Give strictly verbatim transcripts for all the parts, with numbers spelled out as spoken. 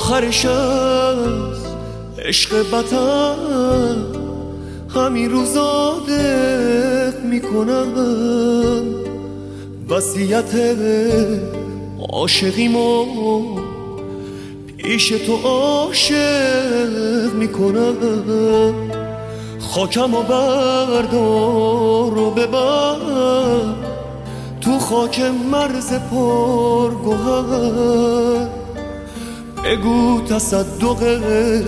آخرش از عشق وطن همین روزا دق میکنم، وصیت عاشقیمو پیش تو عاشق میکنم. خاکمو بردار و ببر تو خاک مرز پرگوهر، بگو تصدق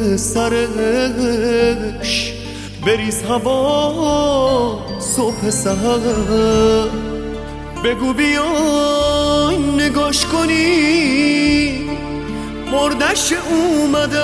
سرش بریز هوا صبح سحر. بگو بیای نگاش کنی مردش اومده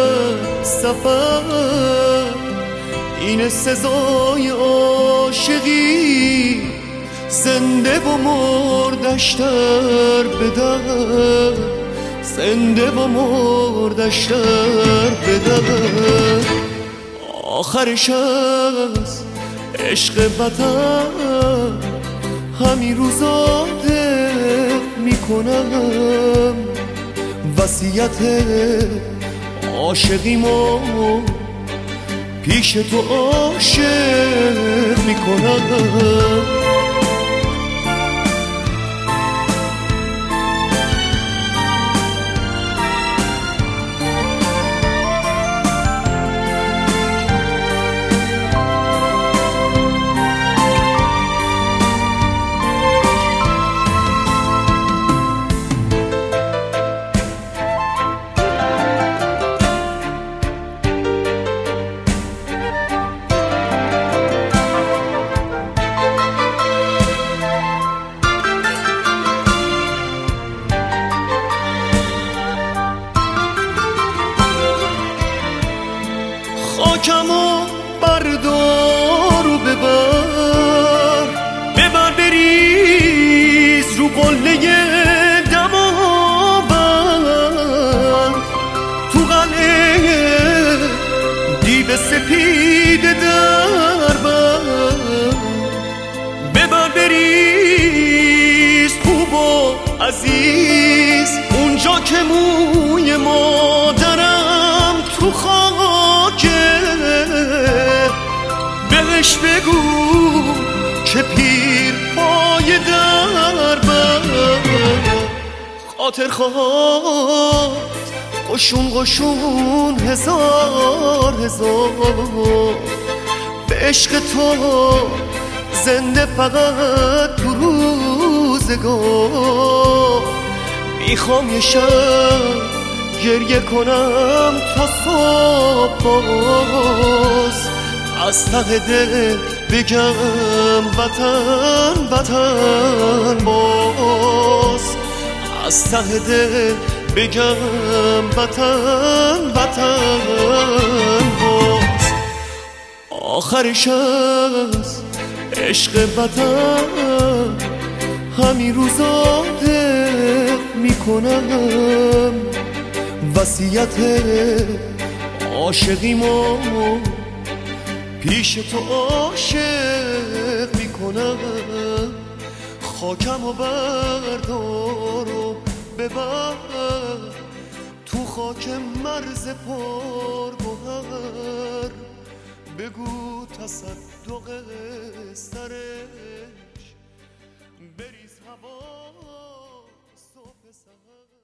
سفر، این سزای عاشقی زنده و مردش در بدر، زنده و مردش در بدر. آخرش از عشق وطن همین روزا دق میکنم، وصیت عاشقیمو پیش تو عاشق میکنم. خاکمو بردار و ببر، ببر بریز رو قله دماوند، تو قلعه دیو سپید دربند. ببر بریز خوب و عزیز اونجا که موی مادرم تو خاکه، بهش بگو که پیر پای دربند. خاطر خواهد قشون قشون هزار هزار، به عشق تو زنده فقط تو روزگار. میخوام یه شب گریه کنم تا صبح باز، از ته دل بگم وطن وطن باز، از ته دل بگم وطن وطن باز. آخرش از عشق وطن همین روزا دق میکنم، وصیت عاشقیمو پیش تو عاشق میکنم. خاکمو بردار و ببر تو خاک مرز پرگوهر، بگو تصدق سرش بریز هوا صبح سحر.